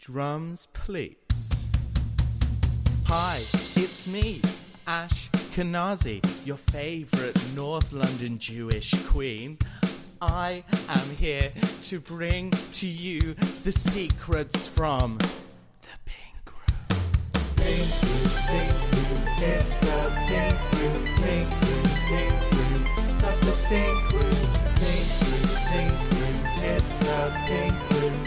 Drums, please. Hi, it's me, Ash Kenazi, your favourite North London Jewish queen. I am here to bring to you the secrets from the Pink Room. Pink Room, it's the Pink Room, Pink Room, not the Stink Room. Pink Room, it's the Pink Room,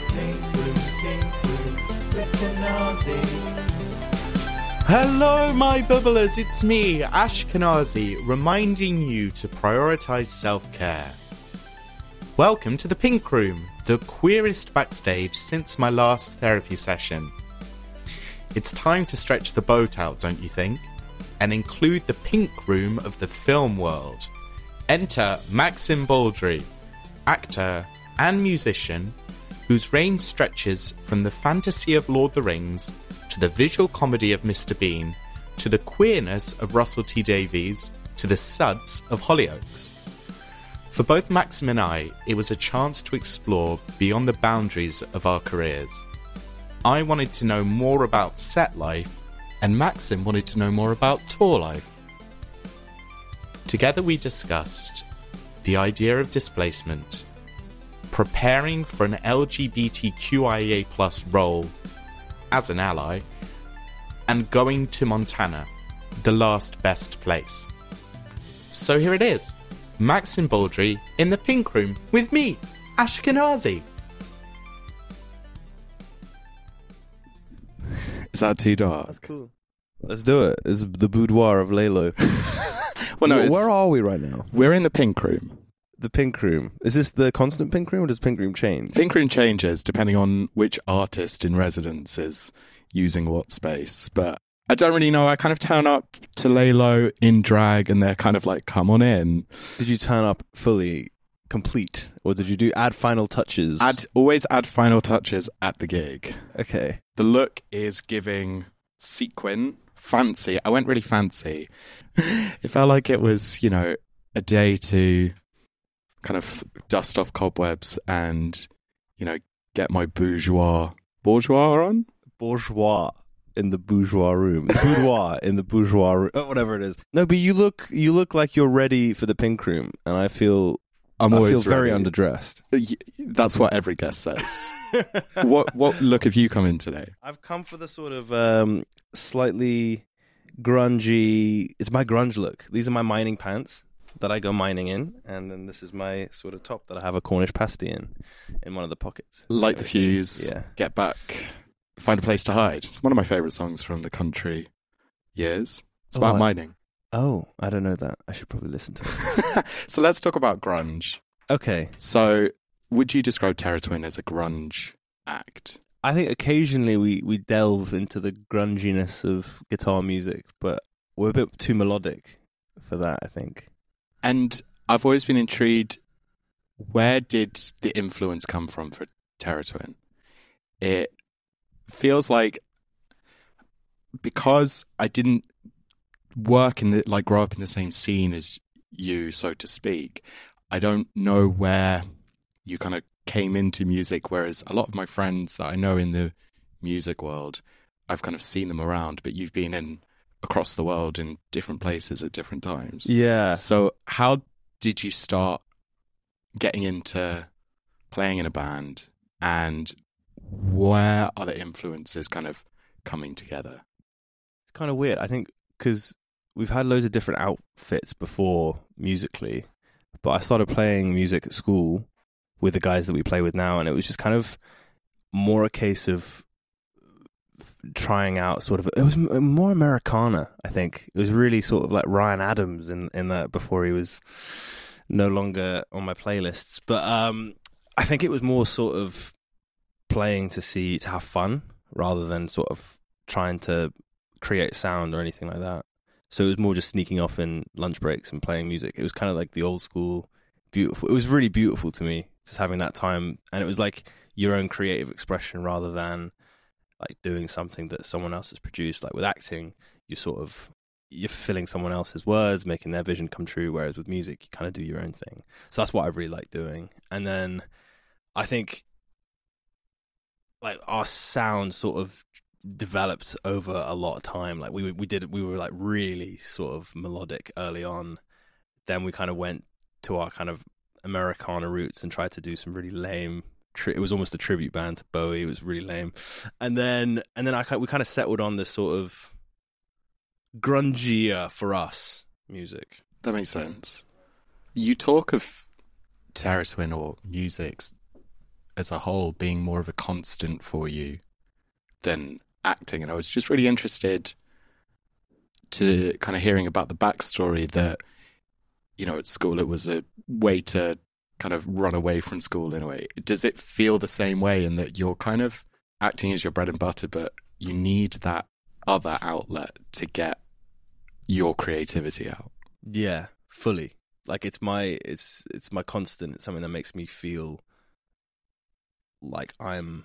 with Kenazi. Hello, my bubblers, it's me, Ash Kenazi, reminding you to prioritise self-care. Welcome to the Pink Room, the queerest backstage since my last therapy session. It's time to stretch the boat out, don't you think? And include the Pink Room of the film world. Enter Maxim Baldry, actor and musician, whose reign stretches from the fantasy of Lord of the Rings to the visual comedy of Mr. Bean, to the queerness of Russell T Davies, to the suds of Hollyoaks. For both Maxim and I, it was a chance to explore beyond the boundaries of our careers. I wanted to know more about set life, and Maxim wanted to know more about tour life. Together we discussed the idea of displacement, preparing for an LGBTQIA+ role as an ally, and going to Montana, the last best place. So here it is, Maxim Baldry in the Pink Room with me, Ash Kenazi. Is that too dark? That's cool. Let's do it. It's the boudoir of Lalo. Well, no, where are we right now? We're in the Pink Room. The Pink Room. Is this the constant Pink Room, or does Pink Room change? Pink Room changes depending on which artist in residence is using what space. But I don't really know. I kind of turn up to Lalo in drag and they're kind of like, come on in. Did you turn up fully complete, or did you add final touches? Always add final touches at the gig. Okay. The look is giving sequin, fancy. I went really fancy. It felt like it was, a day to kind of dust off cobwebs and, get my bourgeois on. Bourgeois in the bourgeois room. Boudoir in the bourgeois room. Whatever it is. No, but you look like you're ready for the Pink Room, and I feel very underdressed. That's what every guest says. What look have you come in today? I've come for the sort of slightly grungy. It's my grunge look. These are my mining pants that I go mining in, and then this is my sort of top that I have a Cornish pasty in one of the pockets. Light the fuse, yeah. Get back, find a place to hide. It's one of my favourite songs from the country years. It's about mining. Oh, I don't know that. I should probably listen to it. So let's talk about grunge. Okay. So would you describe Terror Twin as a grunge act? I think occasionally we delve into the grunginess of guitar music, but we're a bit too melodic for that, I think. And I've always been intrigued, where did the influence come from for Terror Twin? It feels like, because I didn't grow up in the same scene as you, so to speak, I don't know where you kind of came into music, whereas a lot of my friends that I know in the music world, I've kind of seen them around, but you've been across the world in different places at different times. Yeah. So how did you start getting into playing in a band, and where are the influences kind of coming together? It's kind of weird, I think, because we've had loads of different outfits before musically, but I started playing music at school with the guys that we play with now, and it was just kind of more a case of trying out it was more Americana, I think. It was really sort of like Ryan Adams in that, before he was no longer on my playlists. But I think it was more sort of playing to have fun rather than sort of trying to create sound or anything like that. So it was more just sneaking off in lunch breaks and playing music. It was kind of like the old school, beautiful. It was really beautiful to me, just having that time. And it was like your own creative expression rather than like doing something that someone else has produced. Like with acting, you're fulfilling someone else's words, making their vision come true. Whereas with music, you kind of do your own thing. So that's what I really like doing. And then I think like our sound sort of developed over a lot of time. Like we were like really sort of melodic early on. Then we kind of went to our kind of Americana roots and tried to do some really lame. It was almost a tribute band to Bowie. It was really lame. And then we kind of settled on this sort of grungier for us music. That makes sense. You talk of Terror Twin or music as a whole being more of a constant for you than acting, and I was just really interested to kind of hearing about the backstory that, you know, at school it was a way to kind of run away from school in a way. Does it feel the same way in that you're kind of acting as your bread and butter, but you need that other outlet to get your creativity out? Yeah, fully. Like it's my constant. It's something that makes me feel like I'm,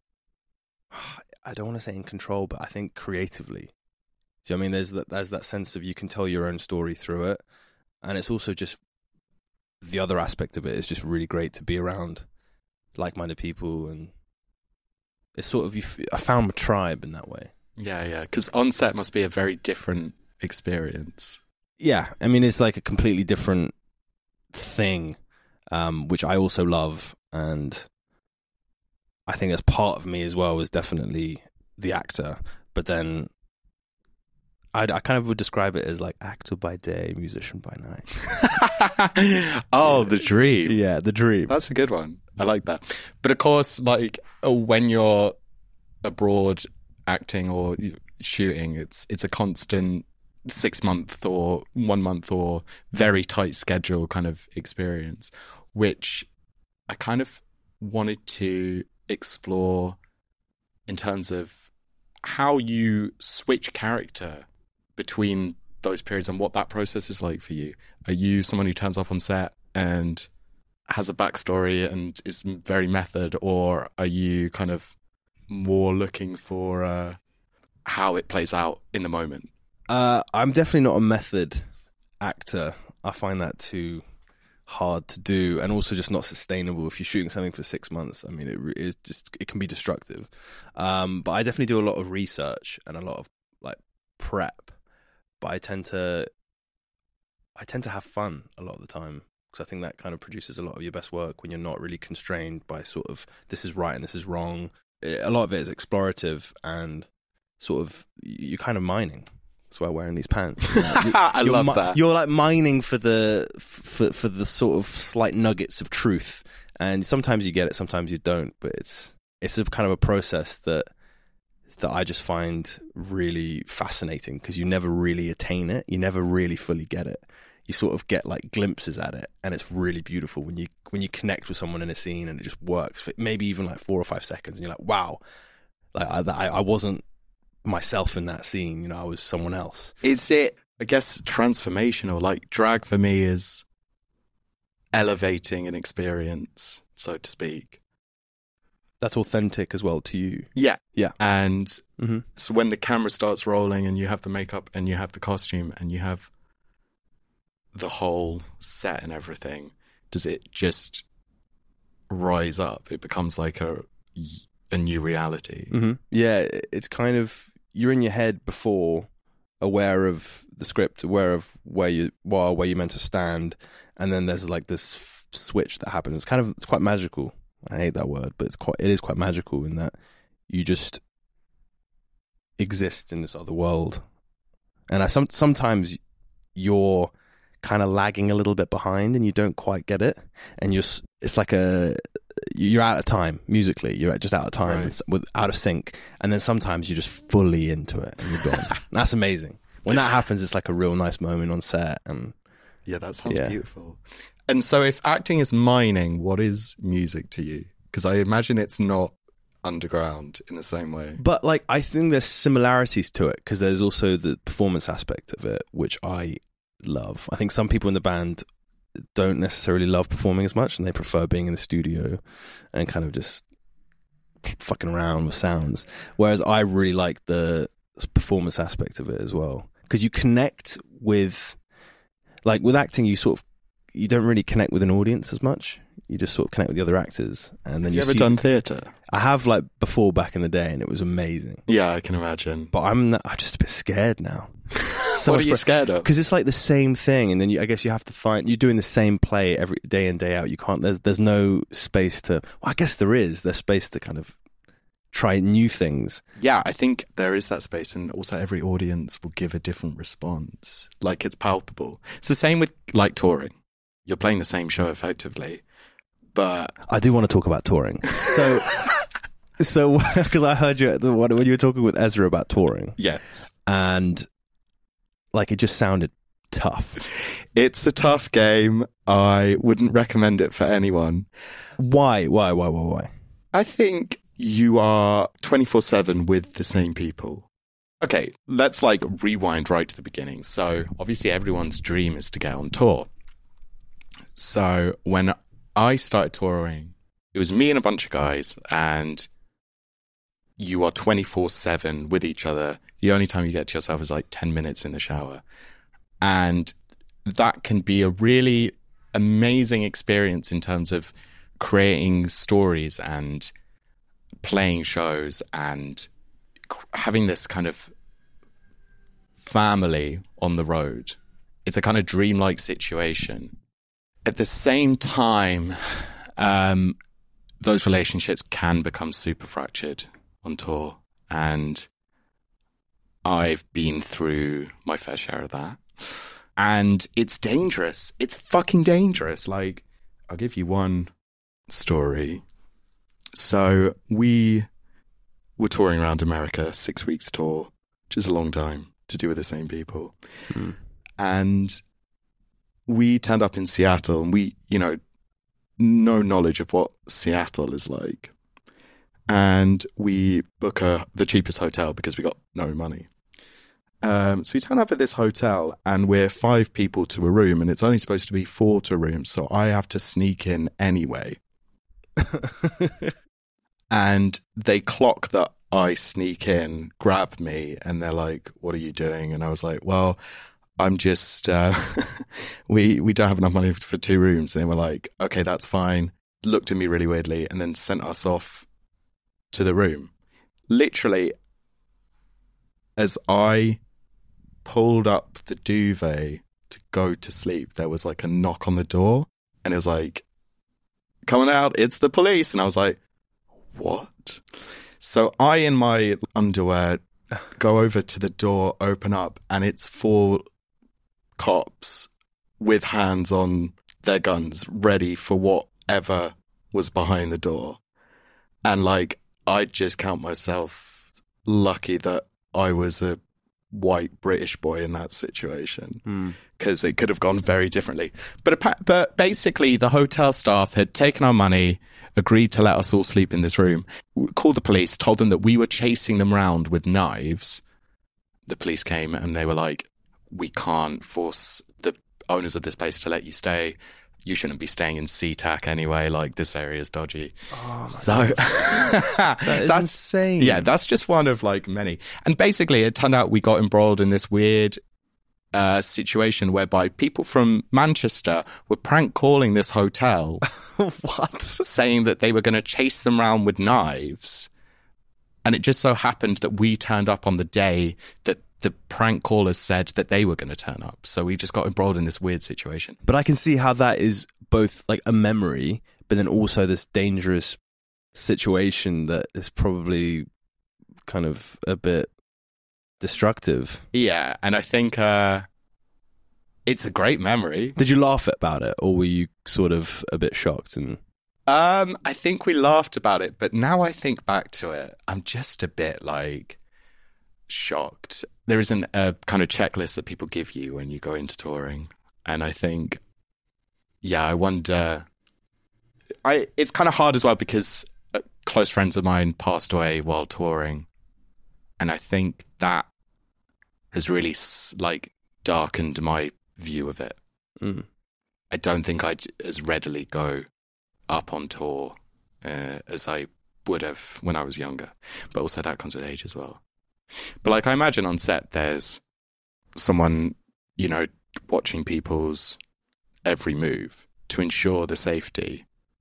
I don't want to say in control, but I think creatively. So I mean, there's that sense of you can tell your own story through it, and it's also just the other aspect of it is just really great to be around like-minded people, and it's sort of I found my tribe in that way. Yeah, because on set must be a very different experience. Yeah, I mean, it's like a completely different thing, which I also love, and I think that's part of me as well, is definitely the actor. But then I kind of would describe it as like actor by day, musician by night. Oh, the dream. Yeah, the dream. That's a good one. I like that. But of course, like when you're abroad acting or shooting, it's a constant 6 month or 1 month or very tight schedule kind of experience, which I kind of wanted to explore in terms of how you switch character between those periods and what that process is like for you. Are you someone who turns up on set and has a backstory and is very method, or are you kind of more looking for how it plays out in the moment? I'm definitely not a method actor. I find that too hard to do, and also just not sustainable. If you're shooting something for 6 months, I mean, it can be destructive. But I definitely do a lot of research and a lot of like prep. But I tend to have fun a lot of the time, because I think that kind of produces a lot of your best work when you're not really constrained by sort of this is right and this is wrong. A lot of it is explorative and sort of you're kind of mining. That's why I'm wearing these pants. I love that. You're like mining for the sort of slight nuggets of truth, and sometimes you get it, sometimes you don't. But it's a kind of a process that I just find really fascinating, because you never really attain it, you never really fully get it. You sort of get like glimpses at it, and it's really beautiful when you connect with someone in a scene and it just works for maybe even like 4 or 5 seconds, and you're like, wow, like I wasn't myself in that scene, you know, I was someone else. Is it, I guess, transformational? Like drag for me is elevating an experience, so to speak. That's authentic as well to you. Yeah. And mm-hmm. So when the camera starts rolling and you have the makeup and you have the costume and you have the whole set and everything, does it just rise up? It becomes like a new reality. Mm-hmm. Yeah, it's kind of, you're in your head before, aware of the script, aware of where you're meant to stand, and then there's like this switch that happens. It's quite magical. I hate that word, but it is quite magical in that you just exist in this other world. And sometimes you're kind of lagging a little bit behind and you don't quite get it, and it's like you're out of time musically. You're just out of time, right. Out of sync, and then sometimes you're just fully into it and you're gone. That's amazing. When that happens, it's like a real nice moment on set. And yeah, that sounds beautiful. And so if acting is mining, what is music to you? Because I imagine it's not underground in the same way. But like, I think there's similarities to it, because there's also the performance aspect of it, which I love. I think some people in the band don't necessarily love performing as much, and they prefer being in the studio and kind of just fucking around with sounds. Whereas I really like the performance aspect of it as well, because you connect with, like with acting, you don't really connect with an audience as much. You just sort of connect with the other actors, and then you ever done theatre? I have, like, before, back in the day, and it was amazing. Yeah, I can imagine. But I'm just a bit scared now. What are you scared of? Because it's like the same thing, and then I guess you have to find, you're doing the same play every day in, day out. You can't. There's no space to. Well, I guess there is. There's space to kind of try new things. Yeah, I think there is that space, and also every audience will give a different response. Like, it's palpable. It's the same with, like, touring. You're playing the same show effectively, but I do want to talk about touring. So because I heard you when you were talking with Ezra about touring. Yes, and like, it just sounded tough. It's a tough game. I wouldn't recommend it for anyone. Why? I think you are 24/7 with the same people. Okay, let's like rewind right to the beginning. So obviously everyone's dream is to get on tour. So when I started touring, it was me and a bunch of guys, and you are 24/7 with each other. The only time you get to yourself is like 10 minutes in the shower. And that can be a really amazing experience in terms of creating stories and playing shows and having this kind of family on the road. It's a kind of dreamlike situation. At the same time, those relationships can become super fractured on tour, and I've been through my fair share of that. And it's dangerous. It's fucking dangerous. Like, I'll give you one story. So we were touring around America, 6 weeks tour, which is a long time to do with the same people. And we turned up in Seattle, and we, no knowledge of what Seattle is like. And we book the cheapest hotel because we got no money. So we turn up at this hotel, and we're 5 people to a room, and it's only supposed to be 4 to a room. So I have to sneak in anyway. And they clock that I sneak in, grab me, and they're like, "What are you doing?" And I was like, "Well, I'm just, we don't have enough money for 2 rooms." And they were like, "Okay, that's fine." Looked at me really weirdly, and then sent us off to the room. Literally, as I pulled up the duvet to go to sleep, there was like a knock on the door, and it was like, "Coming out, it's the police." And I was like, "What?" So I, in my underwear, go over to the door, open up, and it's 4 cops with hands on their guns, ready for whatever was behind the door. And like, I just count myself lucky that I was a white British boy in that situation, because it could have gone very differently. But basically, the hotel staff had taken our money, agreed to let us all sleep in this room, called the police, told them that we were chasing them around with knives. The police came, and they were like, "We can't force the owners of this place to let you stay. You shouldn't be staying in SeaTac anyway. Like, this area is dodgy." Oh, so that's insane. Yeah, that's just one of like many. And basically, it turned out we got embroiled in this weird situation whereby people from Manchester were prank calling this hotel. What? Saying that they were going to chase them around with knives. And it just so happened that we turned up on the day that the prank callers said that they were going to turn up. So we just got embroiled in this weird situation. But I can see how that is both like a memory, but then also this dangerous situation that is probably kind of a bit destructive. Yeah, and I think it's a great memory. Did you laugh about it, or were you sort of a bit shocked? And I think we laughed about it, but now I think back to it, I'm just a bit like shocked. There isn't a kind of checklist that people give you when you go into touring, and I think, yeah, I wonder. It's kind of hard as well because close friends of mine passed away while touring, and I think that has really like darkened my view of it. I don't think I'd as readily go up on tour as I would have when I was younger, but also that comes with age as well. But like, I imagine on set there's someone, watching people's every move to ensure the safety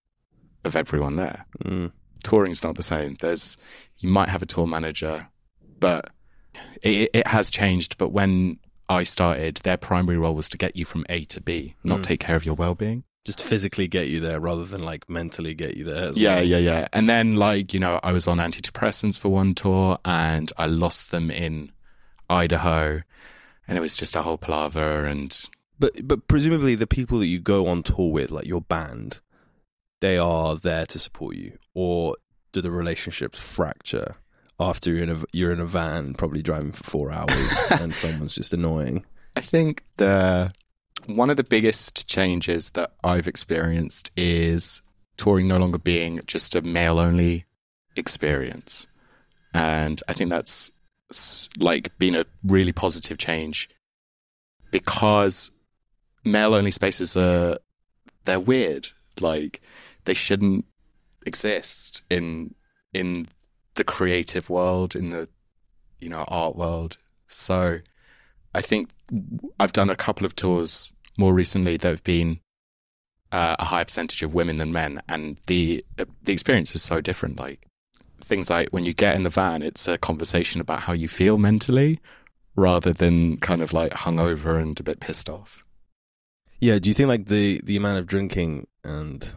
of everyone there. Touring's not the same. You might have a tour manager, but it has changed. But when I started, their primary role was to get you from A to B, not take care of your well-being. Just physically get you there rather than like mentally get you there as yeah, well. Yeah. And then like, I was on antidepressants for one tour and I lost them in Idaho and it was just a whole palaver. And But presumably the people that you go on tour with, like your band, they are there to support you, or do the relationships fracture after you're in a van probably driving for 4 hours and someone's just annoying? I think one of the biggest changes that I've experienced is touring no longer being just a male-only experience. And I think that's like been a really positive change, because male-only spaces they're weird. Like, they shouldn't exist in the creative world, in the, art world. So I think I've done a couple of tours more recently that have been a higher percentage of women than men, and the experience is so different. Like, things like when you get in the van, it's a conversation about how you feel mentally rather than kind of like hungover and a bit pissed off. Yeah, do you think like the amount of drinking and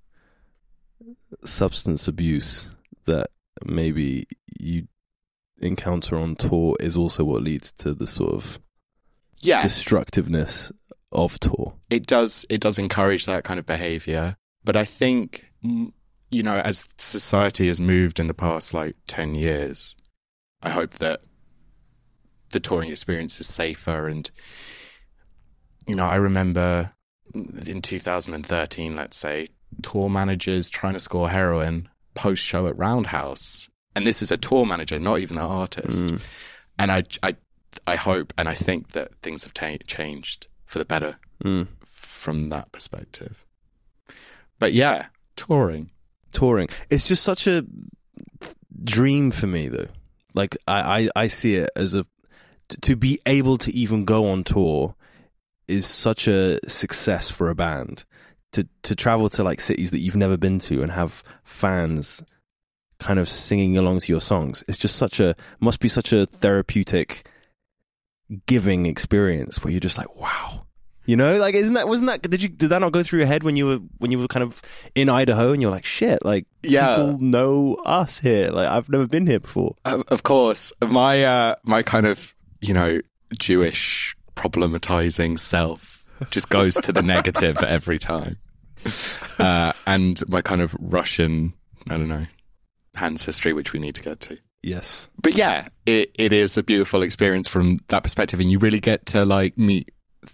substance abuse that maybe you encounter on tour is also what leads to the sort of destructiveness of tour? It does encourage that kind of behavior, but I think, as society has moved in the past like 10 years, I hope that the touring experience is safer. And I remember in 2013, let's say, tour managers trying to score heroin post-show at Roundhouse. And this is a tour manager, not even the artist. And I hope and I think that things have changed for the better from that perspective. But yeah, touring. It's just such a dream for me, though. Like, I see it as to be able to even go on tour is such a success for a band. To travel to like cities that you've never been to and have fans kind of singing along to your songs. It's just must be such a therapeutic, giving experience where you're just like, wow. Like, did that not go through your head when you were kind of in Idaho and you're like, shit, like, people know us here. Like, I've never been here before. Of course. My kind of, Jewish problematizing self just goes to the negative every time. And my kind of Russian, I don't know, ancestry, which we need to get to. Yes. But yeah, it is a beautiful experience from that perspective. And you really get to like meet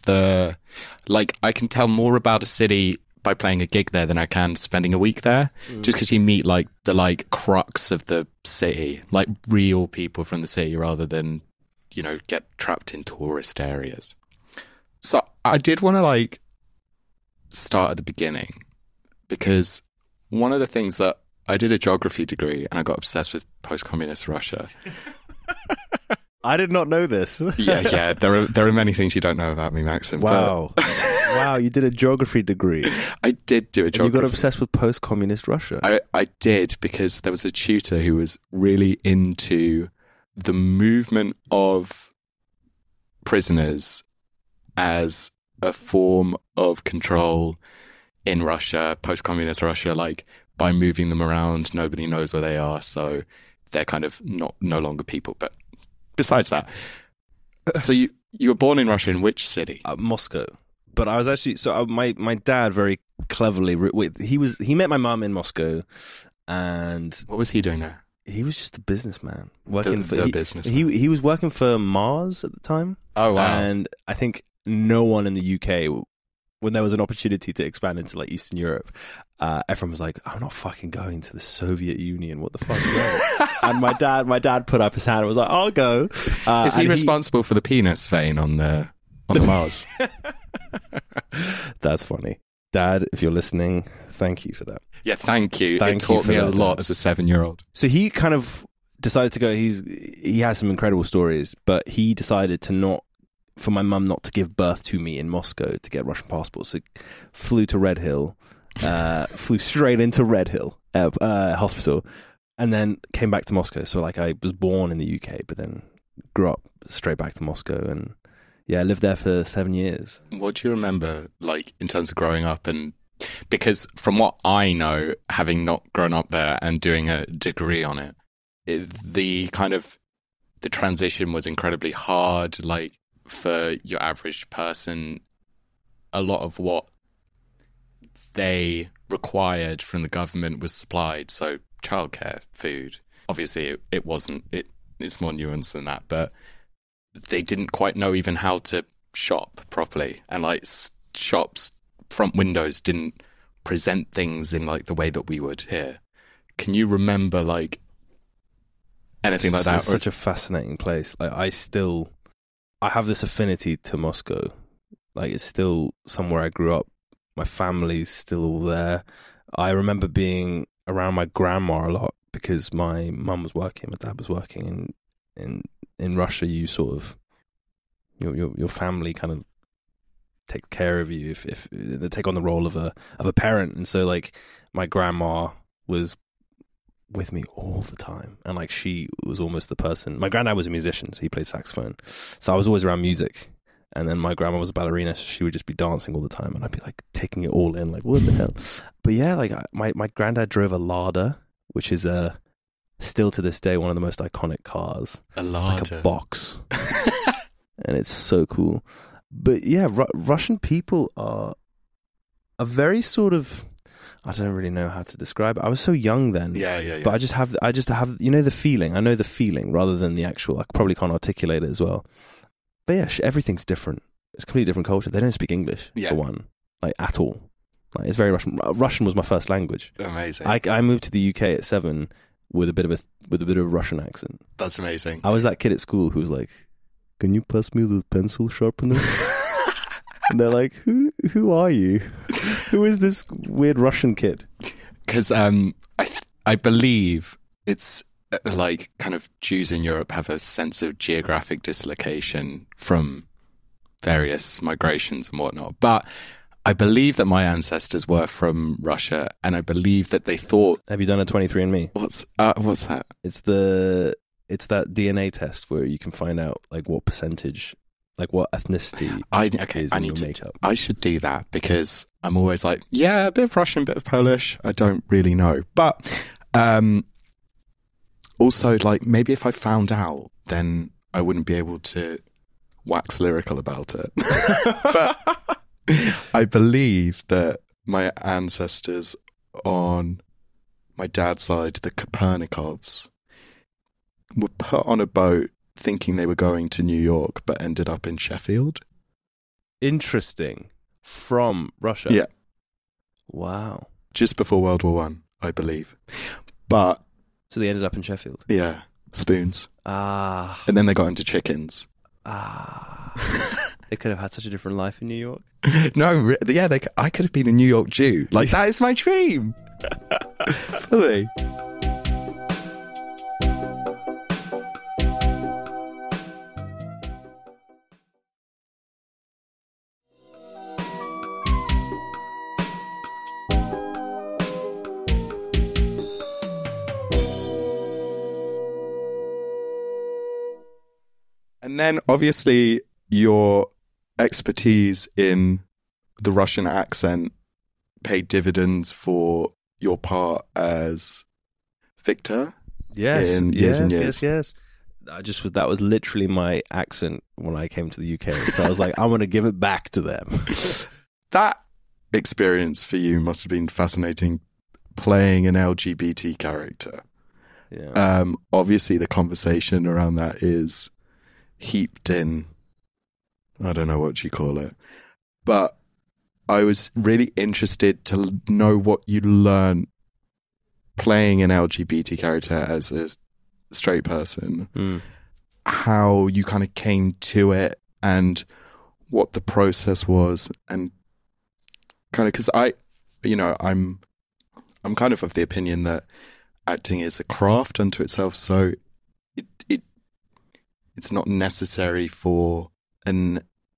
I can tell more about a city by playing a gig there than I can spending a week there. Just because you meet like the like crux of the city, like real people from the city, rather than, get trapped in tourist areas. So I did want to like start at the beginning, because one of the things that I did a geography degree and I got obsessed with post-communist Russia. I did not know this. Yeah. There are many things you don't know about me, Maxim. Wow. Wow, you did a geography degree. I did do a geography. And you got obsessed with post-communist Russia. I did, because there was a tutor who was really into the movement of prisoners as a form of control in Russia, post-communist Russia, like by moving them around, nobody knows where they are, so they're kind of no longer people. But besides that, so you were born in Russia, in which city? Moscow. But I was actually, my dad very cleverly, he met my mum in Moscow, and what was he doing there? He was just a businessman working for businessman. He was working for Mars at the time. Oh wow! And I think no one in the UK, when there was an opportunity to expand into like Eastern Europe, everyone was like, "I'm not fucking going to the Soviet Union. What the fuck?" And my dad put up his hand and was like, "I'll go." Is he responsible for the penis vein on the Mars? That's funny, Dad. If you're listening, thank you for that. Yeah, thank you. It taught me a lot as a 7-year-old. So he kind of decided to go. He has some incredible stories, but he decided for my mum not to give birth to me in Moscow to get Russian passports. So flew to Red Hill flew straight into Redhill Hospital, and then came back to Moscow. So like I was born in the UK, but then grew up straight back to Moscow, and yeah, I lived there for 7 years. What do you remember, like, in terms of growing up? And because from what I know, having not grown up there and doing a degree on it, the transition was incredibly hard. Like, for your average person, a lot of what they required from the government was supplied. So childcare, food. Obviously, it wasn't. It's more nuanced than that, but they didn't quite know even how to shop properly, and like shops front windows didn't present things in like the way that we would here. Can you remember like anything like that? It's such a fascinating place. Like I have this affinity to Moscow. Like it's still somewhere I grew up. My family's still all there. I remember being around my grandma a lot because my mum was working, my dad was working, and in Russia, you sort of your family kind of take care of you if they take on the role of a parent, and so like my grandma was with me all the time, and like she was almost the person. My granddad was a musician, so he played saxophone, so I was always around music. And then my grandma was a ballerina, so she would just be dancing all the time, and I'd be like taking it all in, like what the hell. But yeah, like my granddad drove a Lada, which is still to this day one of the most iconic cars. A Lada. It's like a box. And it's so cool. But yeah, Russian people are a very sort of, I don't really know how to describe it. I was so young then. Yeah. But I just have the feeling. I know the feeling rather than the actual. I probably can't articulate it as well. But yeah, everything's different. It's a completely different culture. They don't speak English for one, like at all. Like it's very Russian. Russian was my first language. Amazing. I moved to the UK at 7 with a bit of a Russian accent. That's amazing. I was that kid at school who was like, "Can you pass me the pencil sharpener?" And they're like, "Who are you? Who is this weird Russian kid?" Because I believe it's like kind of Jews in Europe have a sense of geographic dislocation from various migrations and whatnot. But I believe that my ancestors were from Russia, and I believe that they thought. Have you done a 23andMe? What's that? It's that DNA test where you can find out like what percentage, like what ethnicity is in your makeup. I should do that because I'm always like, yeah, a bit of Russian, a bit of Polish. I don't really know, but also like maybe if I found out, then I wouldn't be able to wax lyrical about it. But I believe that my ancestors on my dad's side, the Kopernikovs, were put on a boat thinking they were going to New York, but ended up in Sheffield. Interesting. From Russia? Yeah. Wow. Just before World War One, I believe. But so they ended up in Sheffield? Yeah. Spoons. Ah. And then they got into chickens. Ah. They could have had such a different life in New York. No, yeah, I could have been a New York Jew. Like, that is my dream. Fully. And then, obviously, your expertise in the Russian accent paid dividends for your part as Victor. Yes, in Years and Years. Yes. That was literally my accent when I came to the UK. So I was like, I want to give it back to them. That experience for you must have been fascinating, playing an LGBT character. Yeah. Obviously, the conversation around that is heaped in, I don't know what you call it, but I was really interested to know what you learned playing an LGBT character as a straight person, how you kind of came to it and what the process was, and kind of, because I'm kind of the opinion that acting is a craft unto itself, so it's not necessary for an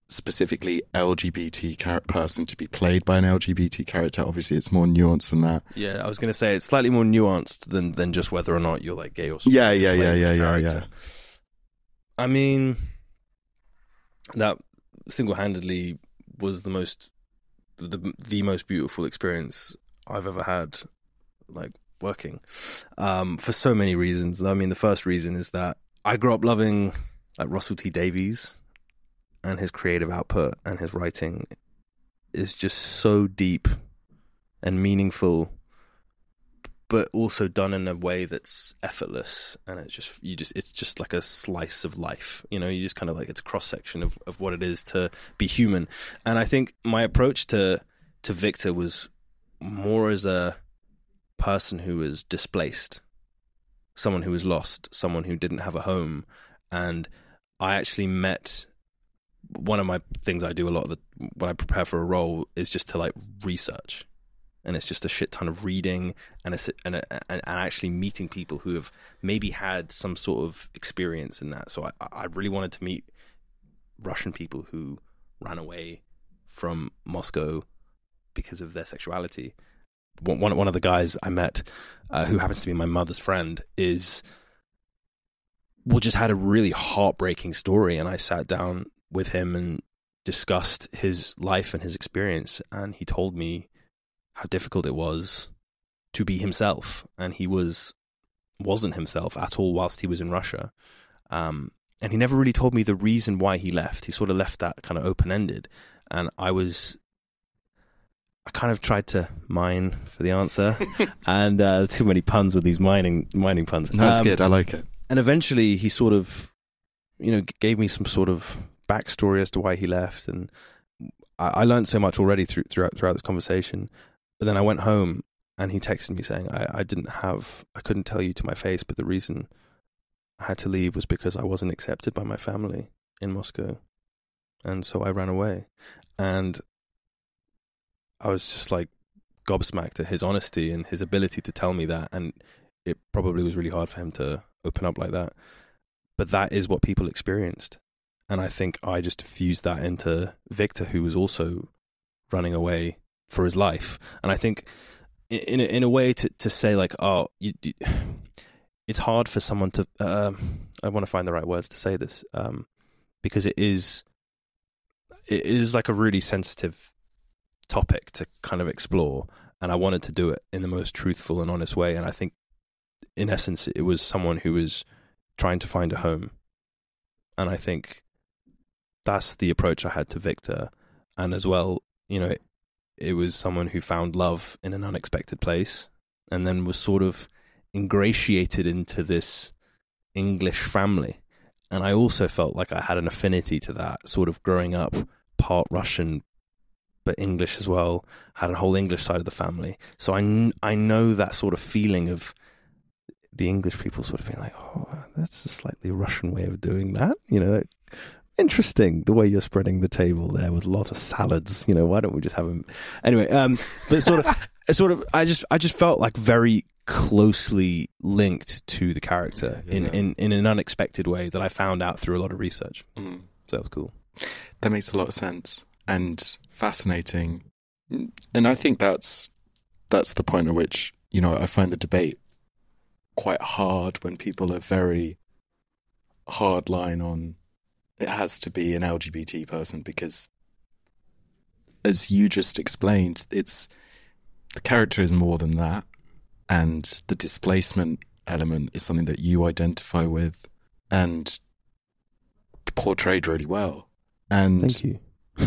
specifically LGBT person to be played by an LGBT character. Obviously, it's more nuanced than that. Yeah, I was going to say it's slightly more nuanced than just whether or not you're like gay or straight. Yeah. I mean, that single-handedly was the most beautiful experience I've ever had, like working, for so many reasons. I mean, the first reason is that I grew up loving like Russell T Davies, and his creative output and his writing is just so deep and meaningful, but also done in a way that's effortless. And it's just like a slice of life. You know, you just kind of like, it's a cross section of what it is to be human. And I think my approach to Victor was more as a person who was displaced, someone who was lost, someone who didn't have a home. And I actually met, one of my things I do a lot when I prepare for a role is just to like research, and it's just a shit ton of reading and actually meeting people who have maybe had some sort of experience in that. So I really wanted to meet Russian people who ran away from Moscow because of their sexuality. One of the guys I met, who happens to be my mother's friend, just had a really heartbreaking story, and I sat down with him and discussed his life and his experience, and he told me how difficult it was to be himself, and he wasn't himself at all whilst he was in Russia, and he never really told me the reason why he left. He sort of left that kind of open-ended, and I kind of tried to mine for the answer, and too many puns with these mining puns. That's good, I like it. And eventually he sort of, gave me some sort of backstory as to why he left, and I learned so much already throughout this conversation. But then I went home and he texted me saying, I couldn't tell you to my face, but the reason I had to leave was because I wasn't accepted by my family in Moscow, and so I ran away. And I was just like gobsmacked at his honesty and his ability to tell me that, and it probably was really hard for him to open up like that, but that is what people experienced. And I think I just fused that into Victor, who was also running away for his life. And I think in a way to say like, it's hard for someone to, I want to find the right words to say this, because it is like a really sensitive topic to kind of explore, and I wanted to do it in the most truthful and honest way. And I think in essence it was someone who was trying to find a home, and I think that's the approach I had to Victor. And as well, it was someone who found love in an unexpected place, and then was sort of ingratiated into this English family. And I also felt like I had an affinity to that, sort of growing up part Russian but English as well, had a whole English side of the family. So I know that sort of feeling of the English people sort of being like, oh, that's a slightly Russian way of doing that. Interesting, the way you're spreading the table there with a lot of salads. Why don't we just have them? Anyway, but I just felt like very closely linked to the character in an unexpected way that I found out through a lot of research. So that was cool. That makes a lot of sense and fascinating. And I think that's the point at which, I find the debate quite hard when people are very hard line on it has to be an LGBT person, because as you just explained, the character is more than that, and the displacement element is something that you identify with and portrayed really well. And thank you.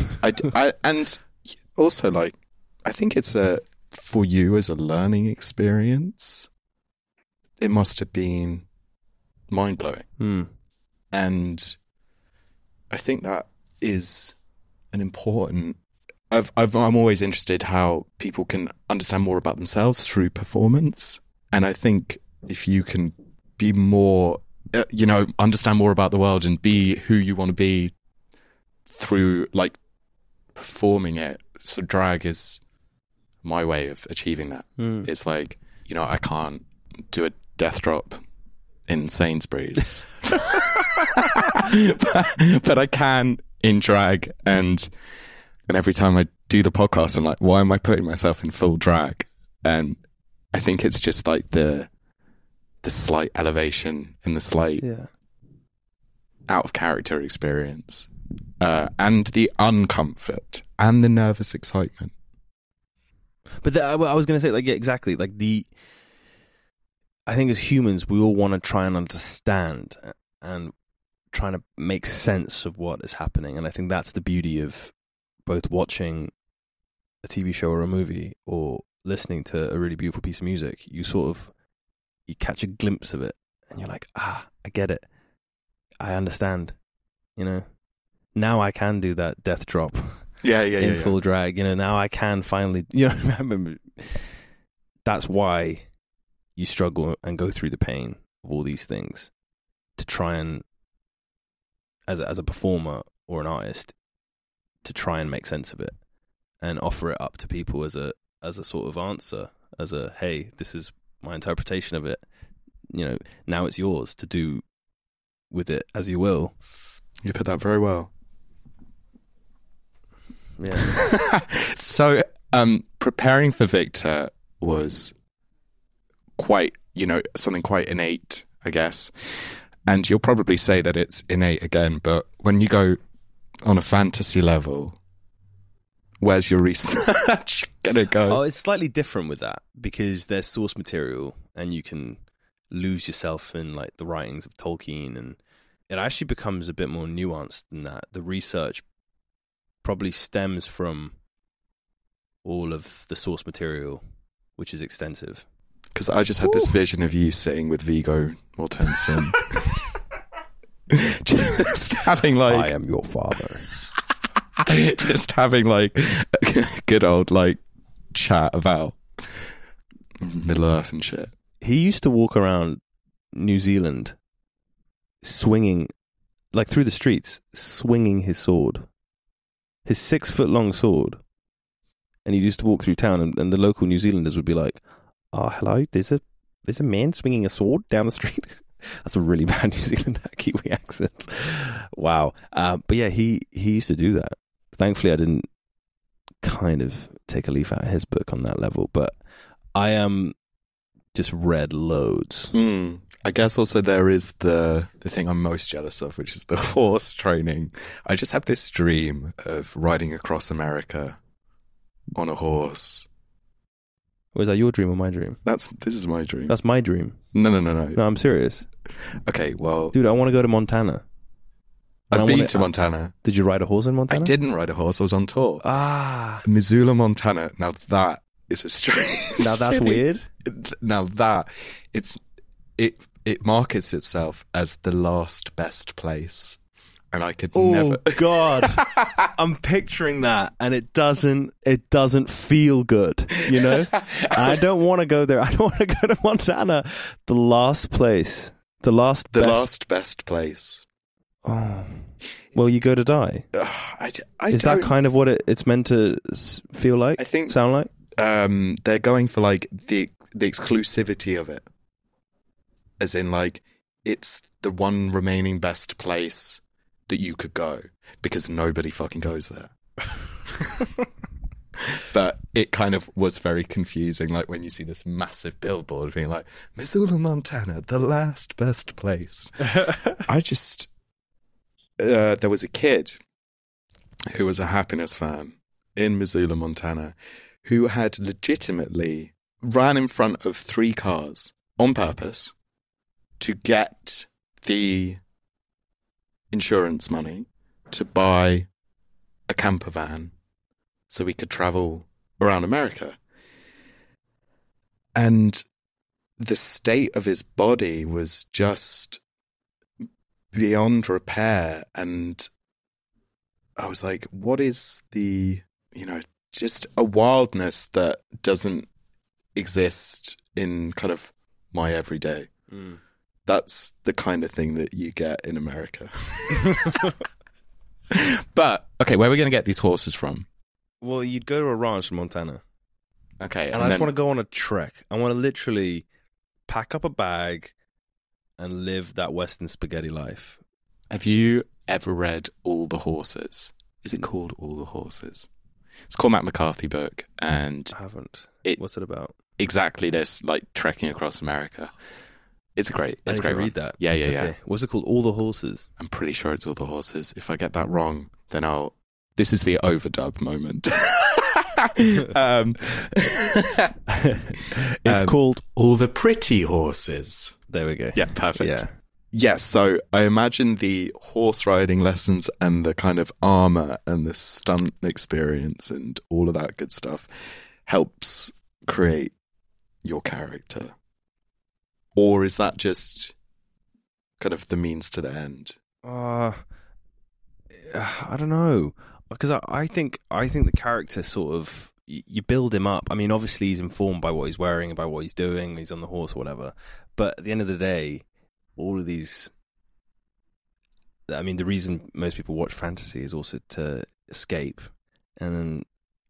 and also, like, I think it's for you as a learning experience, it must have been mind-blowing. And I think that is an important... I'm always interested how people can understand more about themselves through performance. And I think if you can be more, understand more about the world and be who you want to be through, like, performing it. So drag is my way of achieving that. It's like, I can't do a death drop in Sainsbury's. but I can in drag, and every time I do the podcast, I'm like, why am I putting myself in full drag? And I think it's just like the slight elevation and the slight out of character experience, and the uncomfort and the nervous excitement. But I was going to say, like, yeah, exactly. Like I think as humans, we all want to try and understand and trying to make sense of what is happening. And I think that's the beauty of both watching a TV show or a movie or listening to a really beautiful piece of music. You catch a glimpse of it and you're like, I get it. I understand. You know, now I can do that death drop. In full drag. You know, now I can finally, you know, remember, that's why you struggle and go through the pain of all these things to try and, as a performer or an artist, to try and make sense of it and offer it up to people as a sort of answer, as a, hey, this is my interpretation of it. You know, now it's yours to do with it as you will. You put that very well. Yeah. So, preparing for Victor was quite, you know, something quite innate, I guess. And you'll probably say that it's innate again, but when you go on a fantasy level, where's your research gonna go? Oh, it's slightly different with that because there's source material and you can lose yourself in like the writings of Tolkien, and it actually becomes a bit more nuanced than that. The research probably stems from all of the source material, which is extensive. Because I just had this vision of you sitting with Viggo Mortensen. Just having like... I am your father. Just having like a good old like chat about Middle Earth and shit. He used to walk around New Zealand swinging, like through the streets, swinging his sword. His 6-foot-long sword. And he used to walk through town and the local New Zealanders would be like, oh, hello, there's a man swinging a sword down the street. That's a really bad New Zealand Kiwi accent. Wow. But yeah, he used to do that. Thankfully, I didn't kind of take a leaf out of his book on that level, but I just read loads. I guess also there is the thing I'm most jealous of, which is the horse training. I just have this dream of riding across America on a horse. Was that your dream or my dream? This is my dream. That's my dream. No. No, I'm serious. Okay, well... Dude, I want to go to Montana. I've been to Montana. Did you ride a horse in Montana? I didn't ride a horse. I was on tour. Missoula, Montana. Now that is a strange... Now that's weird? Now that... It markets itself as the last best place. And I could never... Oh, God. I'm picturing that, and it doesn't feel good, you know? I don't want to go there. I don't want to go to Montana. The last place. The last best place. Oh. Well, you go to die. Is that kind of what it's meant to feel like? I think... Sound like? They're going for, like, the exclusivity of it. As in, like, it's the one remaining best place that you could go because nobody fucking goes there. But it kind of was very confusing, like when you see this massive billboard being like, Missoula, Montana, the last best place. I just... there was a kid who was a Happiness fan in Missoula, Montana, who had legitimately ran in front of 3 cars on purpose to get the insurance money to buy a camper van so we could travel around America. And the state of his body was just beyond repair. And I was like, what is the, just a wildness that doesn't exist in kind of my everyday. That's the kind of thing that you get in America. But, okay, where are we going to get these horses from? Well, you'd go to a ranch in Montana. Okay. And I just want to go on a trek. I want to literally pack up a bag and live that Western spaghetti life. Have you ever read All the Horses? Is it called All the Horses? It's a Cormac McCarthy book, and I haven't. It- What's it about? exactly this, like trekking across America. It's I a need great to read one. that. Yeah. Okay. What's it called? All the Horses. I'm pretty sure it's All the Horses. If I get that wrong, then this is the overdub moment. It's called. All the Pretty Horses. There we go. Yeah, perfect. Yeah. Yes, so I imagine the horse riding lessons and the kind of armor and the stunt experience and all of that good stuff helps create your character. Or is that just kind of the means to the end? I don't know, because I think the character sort of you build him up. I mean, obviously he's informed by what he's wearing and by what he's doing. He's on the horse or whatever. But at the end of the day, all of these. I mean, the reason most people watch fantasy is also to escape, and then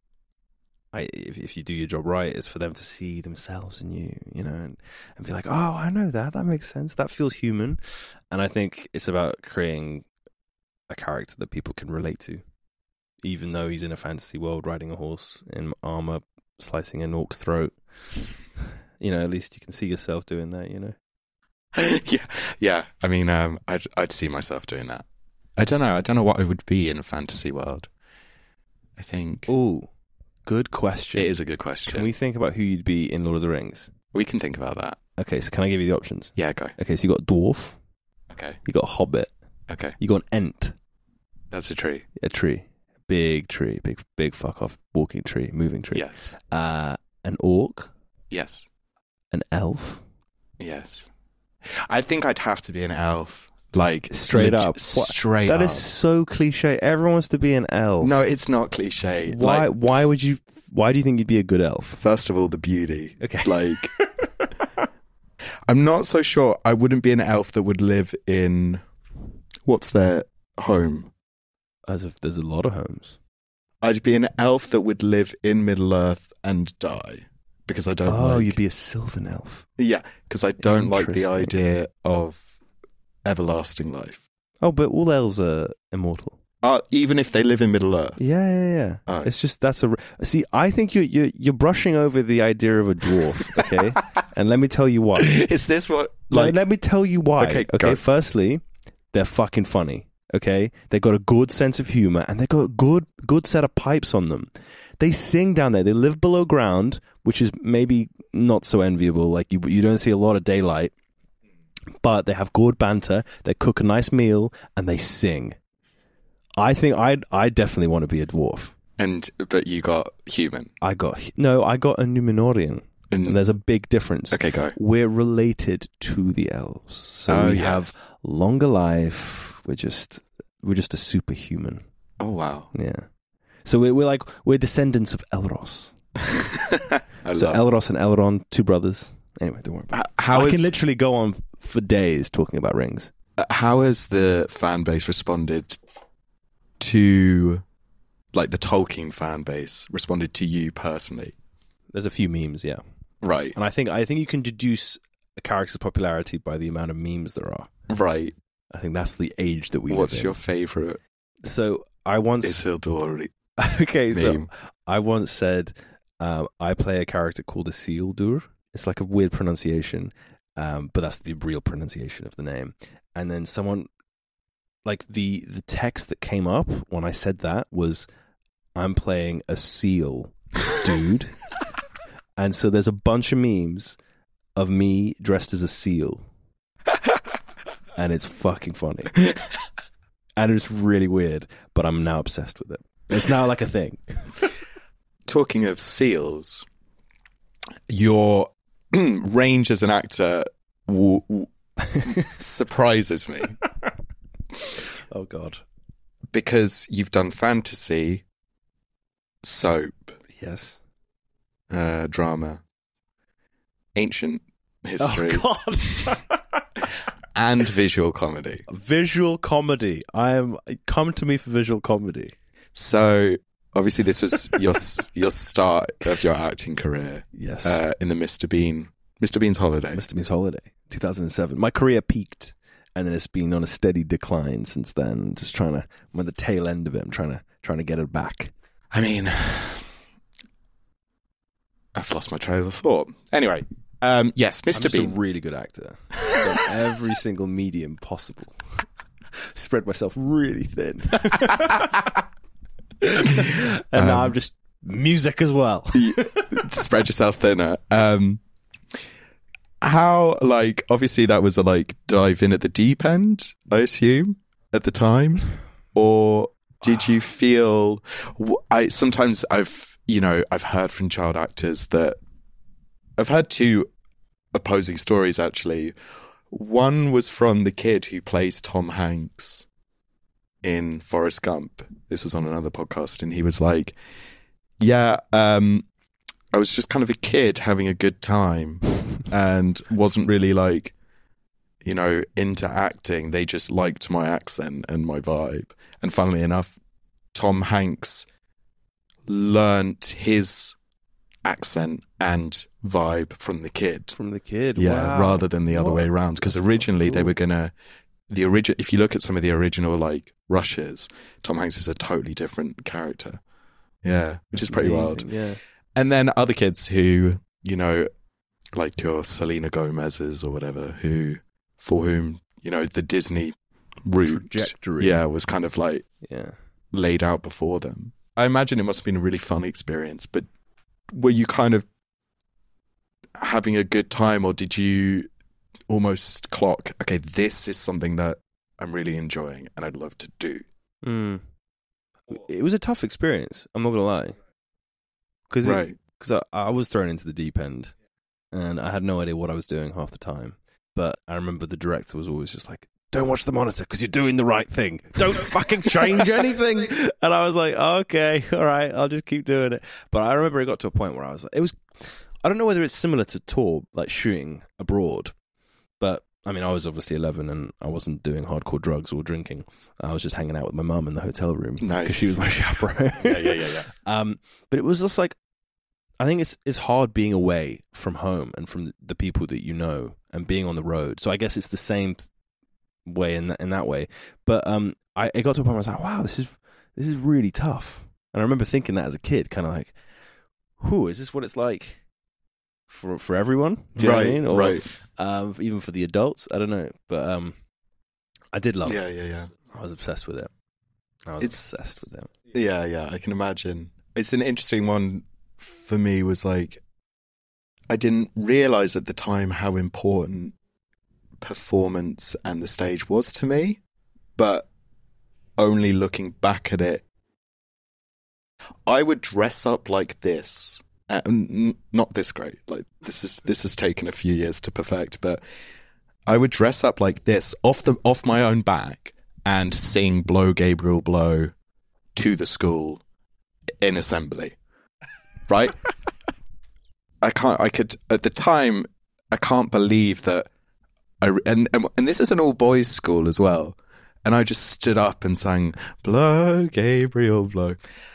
if you do your job right, it's for them to see themselves in you, and be like, oh, I know that makes sense. That feels human. And I think it's about creating a character that people can relate to, even though he's in a fantasy world riding a horse in armor, slicing an orc's throat. At least you can see yourself doing that, Yeah. I mean, I'd see myself doing that. I don't know what I would be in a fantasy world. I think. Oh, good question. It is a good question. Can we think about who you'd be in Lord of the Rings? We can think about that. Okay, so can I give you the options? Yeah, go. Okay, so you got dwarf, Okay. you got hobbit, Okay. you got an ent, That's a tree. a tree, big tree, big fuck off walking tree, moving tree. Yes. An orc, Yes. an elf. Yes. I think I'd have to be an elf. Like Straight up. What? Straight That up. is so cliche. Everyone wants to be an elf. No, it's not cliche. Why? Like, Why do you think you'd be a good elf? first of all, the beauty. Okay. Like, I'm not so sure. I wouldn't be an elf that would live in, what's their home? There's a lot of homes. I'd be an elf that would live in Middle Earth and die. Because I don't Oh, like... you'd be a sylvan elf. Yeah, because I don't like the Interesting. idea of everlasting life. Oh, but all elves are immortal. Even if they live in Middle Earth. Yeah. Oh. It's just see. I think you're brushing over the idea of a dwarf. Okay, and let me tell you why. Is this what... Let me tell you why. Okay, go. Firstly, they're fucking funny. Okay, they got a good sense of humor and they got a good set of pipes on them. They sing down there. They live below ground, which is maybe not so enviable. Like you don't see a lot of daylight, but they have good banter. They cook a nice meal and they sing. I think I definitely want to be a dwarf. But you got human. I got a Numenorian. And there's a big difference. Okay, go. We're related to the elves, so we have longer life. We're just a superhuman. Oh, wow. Yeah. So we're descendants of Elros. Elros and Elrond, two brothers. Anyway, don't worry about it. I can literally go on for days talking about rings. How has the fan base responded to, like the Tolkien fan base, responded to you personally? There's a few memes, yeah. Right. And I think you can deduce a character's popularity by the amount of memes there are. Right. I think that's the age that we live in. What's your favourite So I once... Isildur Okay, so meme? I once said I play a character called Isildur. It's like a weird pronunciation, but that's the real pronunciation of the name. And then someone, like the text that came up when I said that was, I'm playing a seal, dude. And so there's a bunch of memes of me dressed as a seal. And it's fucking funny. And it's really weird, but I'm now obsessed with it. It's now like a thing. Talking of seals, your range as an actor surprises me. Oh, God. Because you've done fantasy, soap, Yes. drama, ancient history, Oh, God. and visual comedy. Visual comedy. Come to me for visual comedy. So, obviously, this was your start of your acting career. Yes. In the Mr. Bean's Holiday. Mr. Bean's Holiday, 2007. My career peaked, and then it's been on a steady decline since then. Just trying to, I'm at the tail end of it. I'm trying to get it back. I mean, I've lost my train of thought. Anyway, yes, Mr. I'm just Bean. a really good actor. I've done every single medium possible. Spread myself really thin. And now I'm just music as well. Spread yourself thinner. How, like, obviously that was a, like, dive in at the deep end, I assume, at the time? Or did you feel... sometimes I've heard from child actors that... I've heard two opposing stories, actually. One was from the kid who plays Tom Hanks in Forrest Gump. This was on another podcast, and he was like, yeah, I was just kind of a kid having a good time and wasn't really like, into acting. They just liked my accent and my vibe. And funnily enough, Tom Hanks learnt his accent and vibe from the kid. From the kid, yeah, wow. Rather than the other way around. Because originally they were gonna, if you look at some of the original like rushes, Tom Hanks is a totally different character. Yeah, which is pretty wild. Yeah. And then other kids who, like your Selena Gomez's or whatever, for whom, the Disney route trajectory, was kind of like laid out before them. I imagine it must have been a really fun experience, but were you kind of having a good time, or did you almost clock, okay, this is something that I'm really enjoying and I'd love to do? It was a tough experience, I'm not going to lie. Because I was thrown into the deep end and I had no idea what I was doing half the time. But I remember the director was always just like, don't watch the monitor because you're doing the right thing. Don't fucking change anything. And I was like, okay, all right, I'll just keep doing it. But I remember it got to a point where I was like, I don't know whether it's similar to tour, like shooting abroad. But I mean, I was obviously 11 and I wasn't doing hardcore drugs or drinking. I was just hanging out with my mum in the hotel room because she was my chaperone. Yeah. But it was just like, I think it's hard being away from home and from the people that you know and being on the road. So I guess it's the same way in that way. But it got to a point where I was like, wow, this is really tough. And I remember thinking that as a kid, kind of like, is this what it's like for everyone? Do you know what I mean? Or, right. Even for the adults, I don't know. But I did love it. Yeah. I was obsessed with it. Obsessed with it. Yeah, I can imagine. It's an interesting one for me, was like, I didn't realise at the time how important performance and the stage was to me, but only looking back at it, I would dress up like this. Not this great, like this has taken a few years to perfect, but I would dress up like this off my own back and sing Blow Gabriel Blow to the school in assembly, right? I can't believe that and this is an all boys school as well, and I just stood up and sang Blow Gabriel Blow,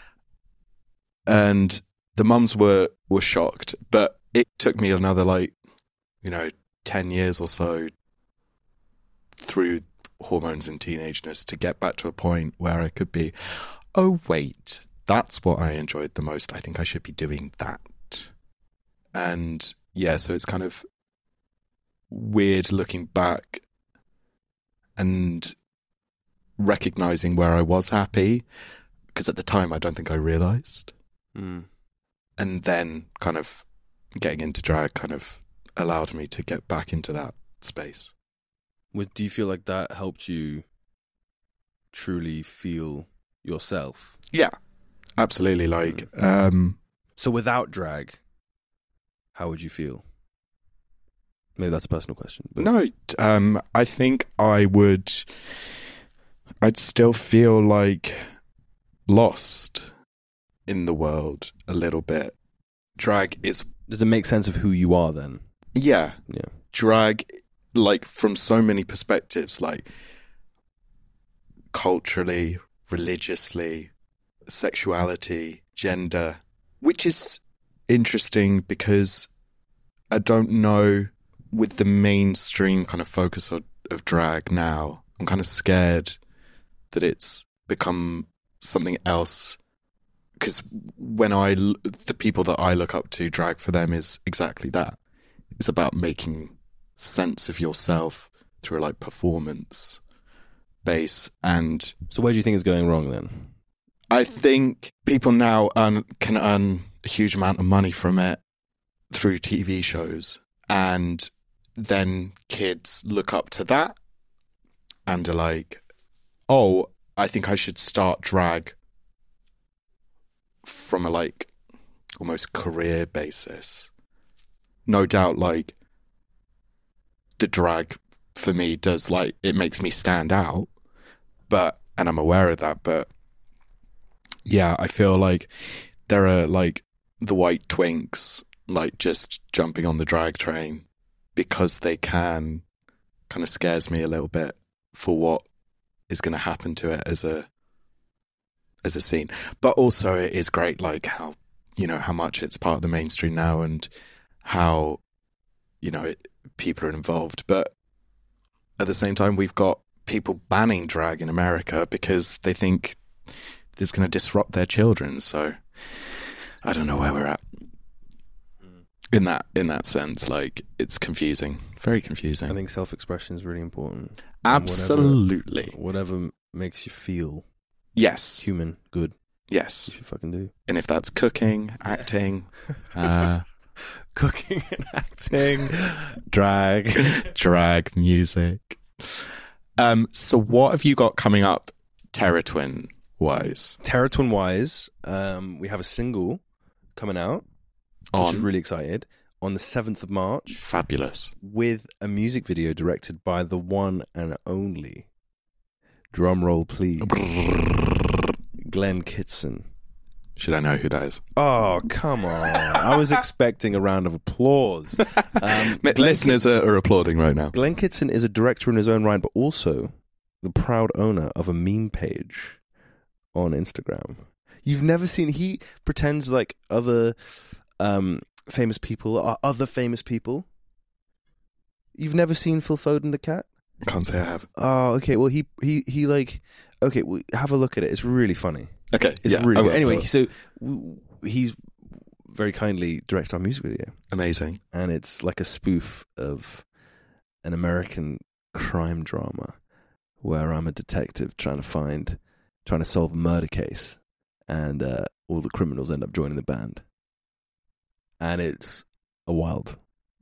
and the mums were shocked, but it took me another 10 years or so through hormones and teenageness to get back to a point where I could be, oh wait, that's what I enjoyed the most. I think I should be doing that. And yeah, so it's kind of weird looking back and recognizing where I was happy, because at the time I don't think I realized. And then kind of getting into drag kind of allowed me to get back into that space. Do you feel like that helped you truly feel yourself? Yeah, absolutely. So without drag, how would you feel? Maybe that's a personal question. But... No, I think I'd still feel like lost in the world a little bit. Drag is... Does it make sense of who you are then? Yeah. Drag, from so many perspectives, culturally, religiously, sexuality, gender, which is interesting because I don't know, with the mainstream kind of focus of drag now. I'm kind of scared that it's become something else, because the people that I look up to, drag for them is exactly that. It's about making sense of yourself through like performance base. And So where do you think it's going wrong then? I think people now can earn a huge amount of money from it through TV shows, and then kids look up to that and are like, oh, I think I should start drag from a like almost career basis. No doubt, like, the drag for me does, like, it makes me stand out, and I'm aware of that, but yeah, I feel like there are like the white twinks like just jumping on the drag train because they can, kind of scares me a little bit for what is going to happen to it as a scene. But also it is great, like how, you know, how much it's part of the mainstream now and how, you know, people are involved. But at the same time, we've got people banning drag in America because they think it's going to disrupt their children. So I don't know where we're at in that sense. Like, it's confusing, very confusing. I think self-expression is really important. Absolutely. Whatever makes you feel Yes. human, good, Yes. you should fucking do. And if that's cooking, acting, Cooking and acting, drag, music. So what have you got coming up, Terratwin wise? Terratwin wise, we have a single coming out, which is really excited, on the 7th of March. Fabulous. With a music video directed by the one and only, drum roll please, Glenn Kitson. Should I know who that is? Oh, come on. I was expecting a round of applause. Listeners are applauding right now. Glenn Kitson is a director in his own right, but also the proud owner of a meme page on Instagram. You've never seen... He pretends like other famous people are other famous people. You've never seen Phil Foden the cat? I can't say I have. Oh, okay. Well, he like... Okay, well, have a look at it. It's really funny. Okay, It's yeah. really good. Anyway, so he's very kindly directed our music video. Amazing. And it's like a spoof of an American crime drama where I'm a detective trying to solve a murder case, and all the criminals end up joining the band. And it's a wild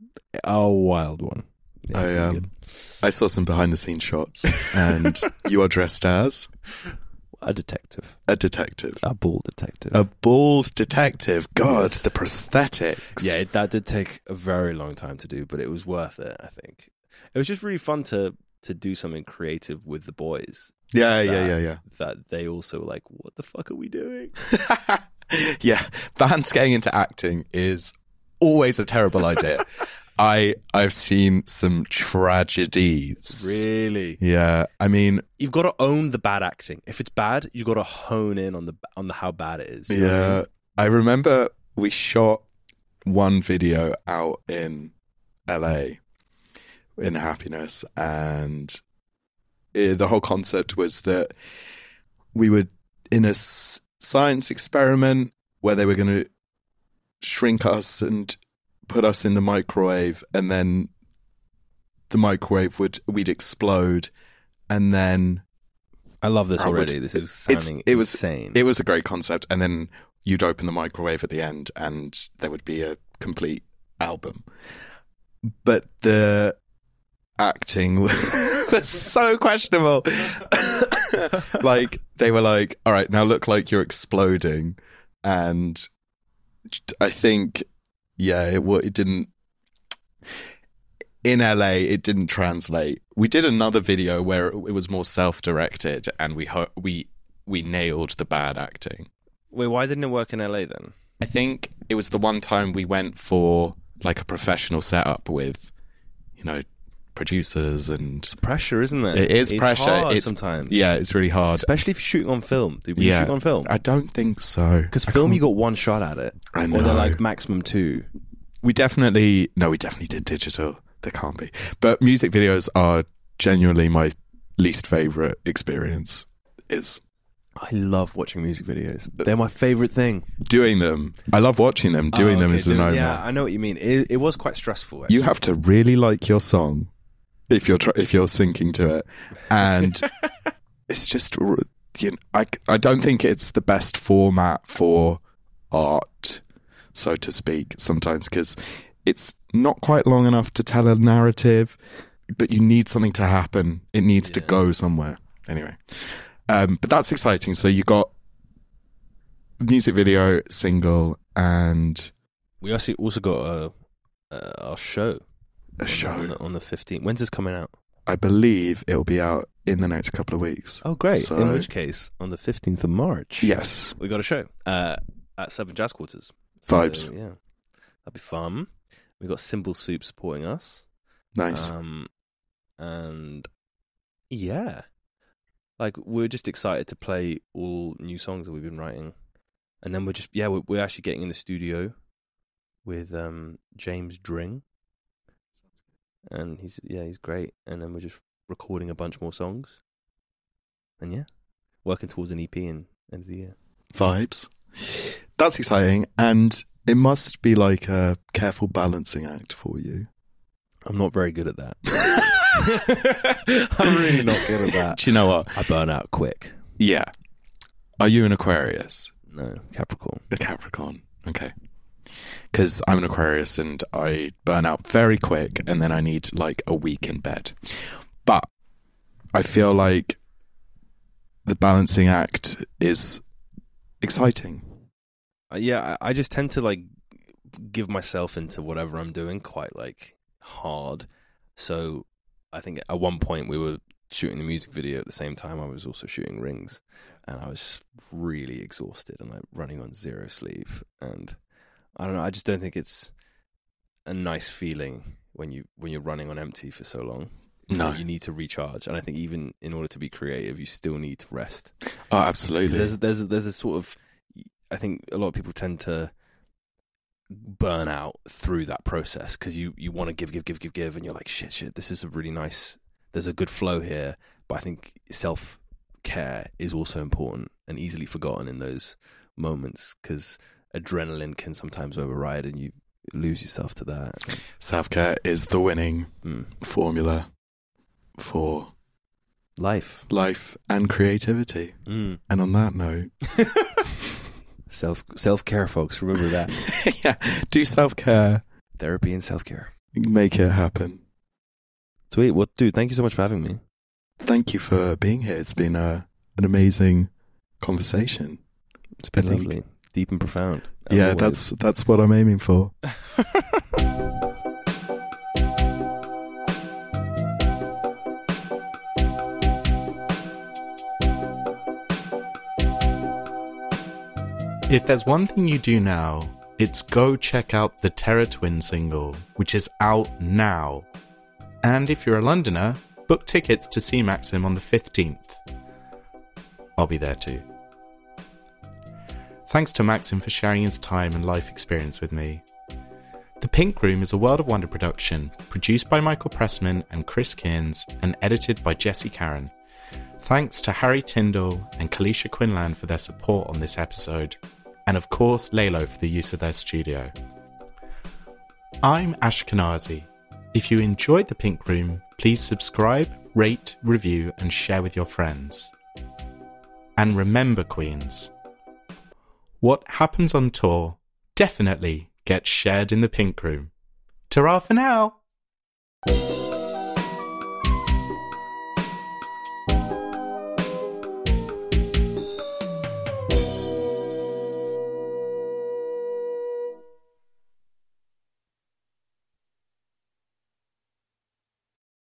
one. Yeah, it's really good. I saw some behind the scenes shots, and you are dressed as A detective. a detective. A bald detective. A bald detective. God, Yes. the prosthetics. Yeah, that did take a very long time to do, but it was worth it, I think. It was just really fun to do something creative with the boys. Yeah. That they also were like, what the fuck are we doing? Yeah, bands getting into acting is always a terrible idea. I've seen some tragedies. Really? Yeah, I mean, You've got to own the bad acting. If it's bad, you've got to hone in on the how bad it is. You know what I mean? I remember we shot one video out in LA in Happiness, and the whole concept was that we were in a science experiment where they were going to shrink us and put us in the microwave, and then the microwave we'd explode, and then I love this already. This is sounding insane. It was a great concept, and then you'd open the microwave at the end and there would be a complete album. But the acting was so questionable. Like, they were like, all right, now look like you're exploding. And I think, yeah, it didn't... In LA, it didn't translate. We did another video where it was more self-directed, and we nailed the bad acting. Wait, why didn't it work in LA then? I think it was the one time we went for like a professional setup with, you know, producers, and It's pressure, isn't it? it is It's pressure. hard It's sometimes. Yeah, it's really hard. Especially if you're shooting on film. Did we shoot on film? I don't think so. Because film, you got one shot at it. I Or know. they're like maximum two. We definitely did digital. There can't be. But music videos are genuinely my least favourite experience is I love watching music videos. They're my favourite thing. doing them. I love watching them. Doing them is a no-no. Yeah, I know what you mean. It was quite stressful, actually. You have to really like your song if you're syncing to it, and it's just, you know, I don't think it's the best format for art, so to speak. Sometimes because it's not quite long enough to tell a narrative, but you need something to happen. It needs to go somewhere. Anyway, but that's exciting. So you got music video, single, and we actually also got our show. A show on the 15th. When's this coming out? I believe it'll be out in the next couple of weeks. Oh, great. So, in which case, on the 15th of March. yes. We got a show at Seven Jazz Quarters. Vibes. Yeah. That'll be fun. We got Cymbal Soup supporting us. Nice. And yeah. Like, we're just excited to play all new songs that we've been writing. And then we're actually getting in the studio with James Dring. And he's great. And then we're just recording a bunch more songs. And yeah, working towards an EP in end of the year. Vibes. That's exciting. And it must be like a careful balancing act for you. I'm not very good at that. I'm really not good at that. Do you know what? I burn out quick. Yeah. Are you an Aquarius? No, Capricorn. A Capricorn. Okay. Because I'm an Aquarius and I burn out very quick and then I need like a week in bed. But I feel like the balancing act is exciting. Yeah, I just tend to like give myself into whatever I'm doing quite like hard. So I think at one point we were shooting the music video at the same time I was also shooting Rings, and I was really exhausted and like running on zero sleep, and I don't know, I just don't think it's a nice feeling when you're running on empty for so long. No. You need to recharge, and I think even in order to be creative you still need to rest. Oh, absolutely. There's a sort of, I think a lot of people tend to burn out through that process because you want to give, and you're like, shit, this is a really nice, there's a good flow here. But I think self-care is also important and easily forgotten in those moments because adrenaline can sometimes override and you lose yourself to that. Self-care is the winning formula for life and creativity. And on that note... Self-care, folks. Remember that. Yeah. Do self-care. Therapy and self-care. Make it happen. Sweet. Well, dude, thank you so much for having me. Thank you for being here. It's been an amazing conversation. It's been lovely. Deep and profound. Yeah, always. that's what I'm aiming for. If there's one thing you do now, it's go check out the Terror Twin single, which is out now. And if you're a Londoner, book tickets to see Maxim on the 15th. I'll be there too. Thanks to Maxim for sharing his time and life experience with me. The Pink Room is a World of Wonder production, produced by Michael Pressman and Chris Cairns, and edited by Jesse Caron. Thanks to Harry Tyndall and Kalisha Quinlan for their support on this episode, and of course Lalo for the use of their studio. I'm Ashkenazi. If you enjoyed The Pink Room, please subscribe, rate, review, and share with your friends. And remember, Queens, what happens on tour definitely gets shared in The Pink Room. Ta-ra for now!